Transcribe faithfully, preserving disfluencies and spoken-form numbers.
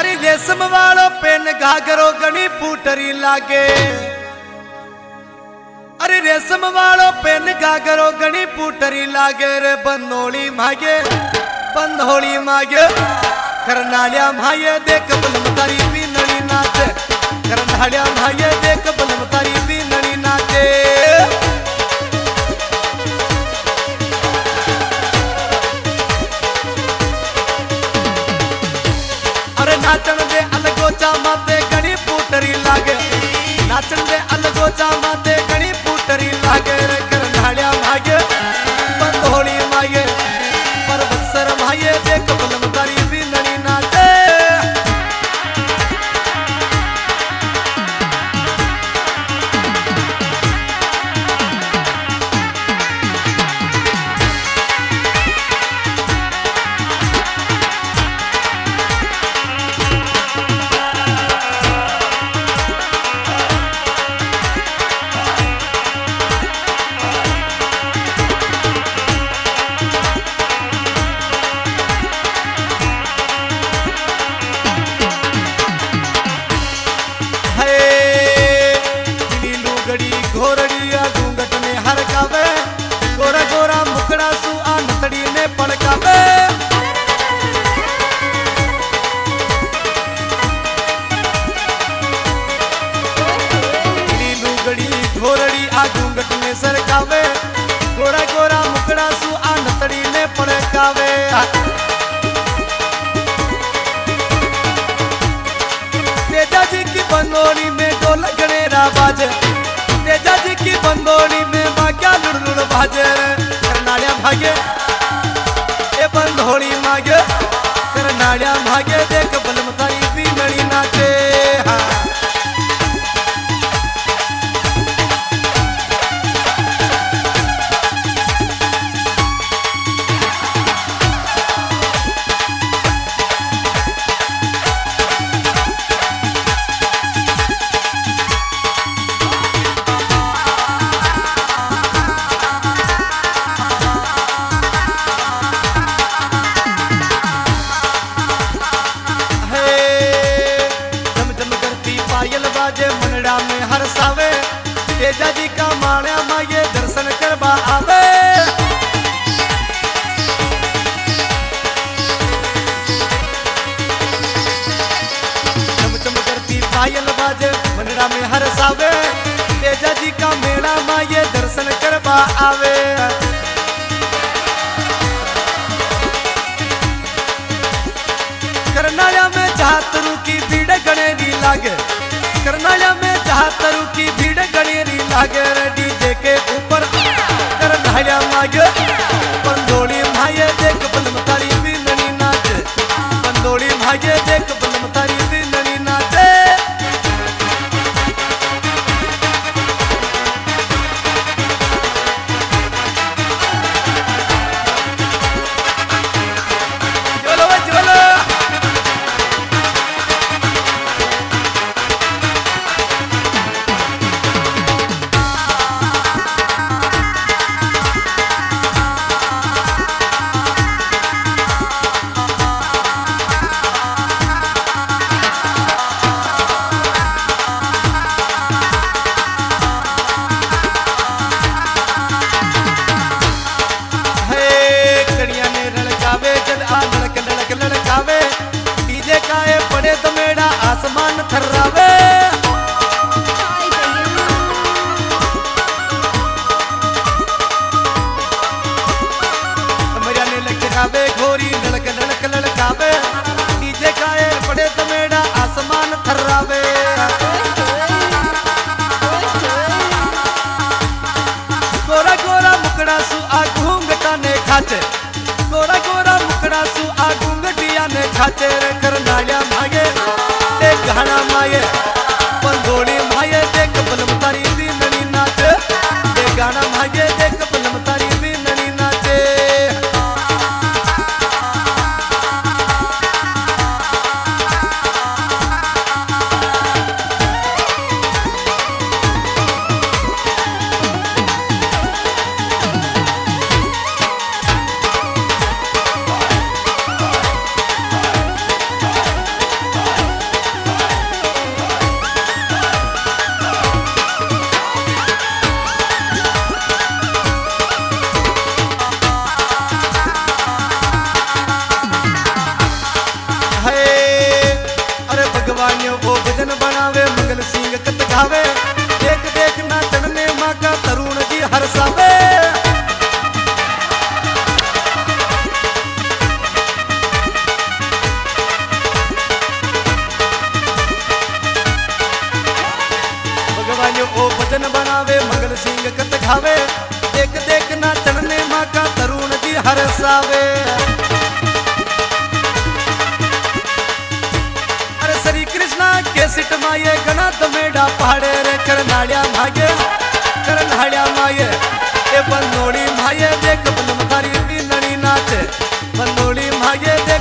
अरे रेशम वालो पेन घाघरो गणी फूटरी लागे। अरे रेशम वालो पेन घाघरो गणी फूटरी लागे रे बंदोली मागे बंदोली मागे करनाळ्या माये देख बलमतारी बिनणी नाचे करनाळ्या माये देख बलमतारी बिनणी नाचे। अरे नाचन दे अलगोचा माते गणी फूटरी लागे नाचन दे अलगोचा माते गणी फूटरी लागे रे करनाळ्या मागे बंदोली माये परबसर माये देख बलमतारी बिनणी नाचे। घोरड़िया घूंघट ने हरकावे गोरा गोरा मुकड़ा सु आ नतड़ी ने पड़कावे। नीलू गड़ी घोरड़ी आ घूंघट ने सरकावे गोरा गोरा मुकड़ा सु आ नतड़ी ने पड़कावे। तेजा जी की बंदोली में ढोल गणेरा बाजे तेजा जी की बंदोली में बाग्या लुड़लुड़ बाजे करनाळ्या भागे ए बंदोली मागे करनाळ्या भागे देख बलमतारी बिनणी नाचे। हाँ मनड़ा में हरसावे तेजा जी का माण्या माये दर्शन करवा आवे। चम चम करती पायल बाजे मनड़ा में हरसावे तेजा जी का मेला माये दर्शन करवा आवे। करनाळ्या में जहातरू की भीड़ गणेरी लागे करनाळ्या में जहातरू की भीड़ गणेरी लागे रे डीजे के ऊपर करनाळ्या मागे बंदोली माये देख बलमतारी बिनणी नाचे बंदोली माये देख बलमतारी बिनणी नाचे। डीजे काए पड़े तो मेरा आसमान थर्रावे। कमरिया ने लटकावे घोरी लड़क लड़क लड़कावे डीजे काए पड़े तो मेरा आसमान थर्रावे। गोरा गोरा मुकड़ा सु आ घूंघटा ने खाचे गोरा गोरा मुकड़ा सु आ घूंघटिया ने खाचे रे करनाळ्या मागे देख घाना माये बंदोली माये देख बलमतारी बिनणी नाचे देख घाना मागे देख बलमतारी बिनणी नाचे। देव सिंह कत घावे देख देख नाचन ने माँ का तरुण जी हरसावे। अरे श्री कृष्णा के सिट माये गणा तमेड़ा पहाड़े रे करनाड़िया माये करनाड़िया माये ए बनोड़ी माये देख बलमदारी भी नड़ी नाचे बनोड़ी माये